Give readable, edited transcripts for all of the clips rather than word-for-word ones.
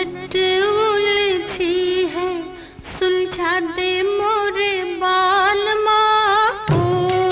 लट उलझी है सुलझा दे मोरे बाल माँ को।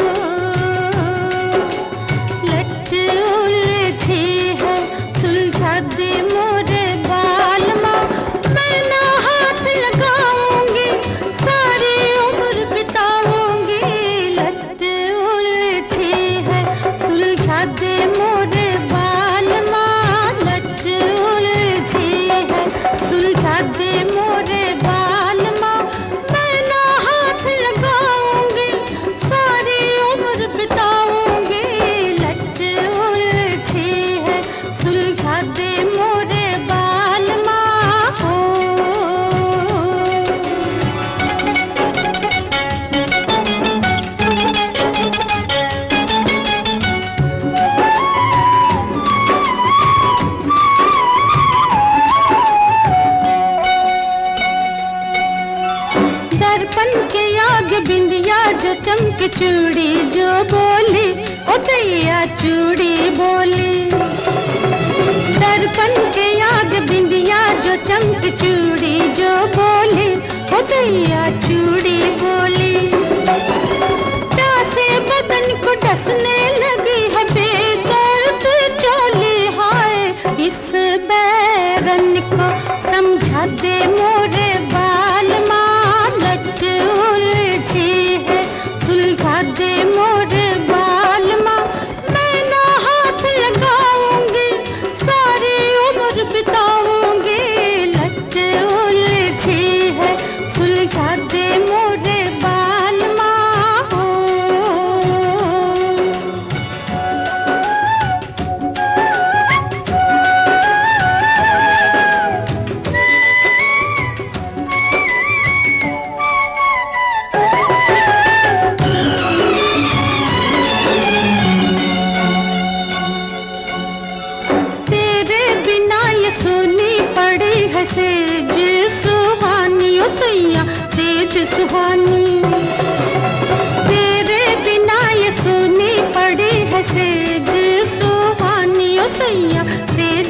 लट उलझी है सुलझा दे मोरे बाल माँ। मैं ना हाथ लगाऊंगी सारी उम्र बिताऊंगी। लट उलझी है सुलझा दे मोरे बाल माँ। लट उलझी है सुलझा दे मोरे बाल माँ। मैं ना हाथ लगाऊंगी सारी उम्र बिताऊंगी। लट उलझी है सुलझा दे मोरे बाल माँ हो। दर्पण के आगे बिंदिया जो चमके चूड़ी जो बोली ओ दैया चूड़ी बोली। दर्पण के आगे बिंदिया जो चमके चूड़ी जो बोली ओ दैया चूड़ी बोली। से बदन को डसने लगी है बेदर्द चोली। हाय इस बैरन को समझा दे मोरे बाल माँ। लट उलझी है सुलझा दे मोरे बाल माँ। मैं ना हाथ लगाऊंगी सारी उम्र बिताऊंगी। लट उलझी है सुलझा दे मोरे बाल माँ हो। तेरे बिना ये सुनी पड़ी है सेज सुहानी ओ सैया सेज सुहानी। तेरे बिना ये सुनी पड़ी है सेज सुहानी ओ सैया सेज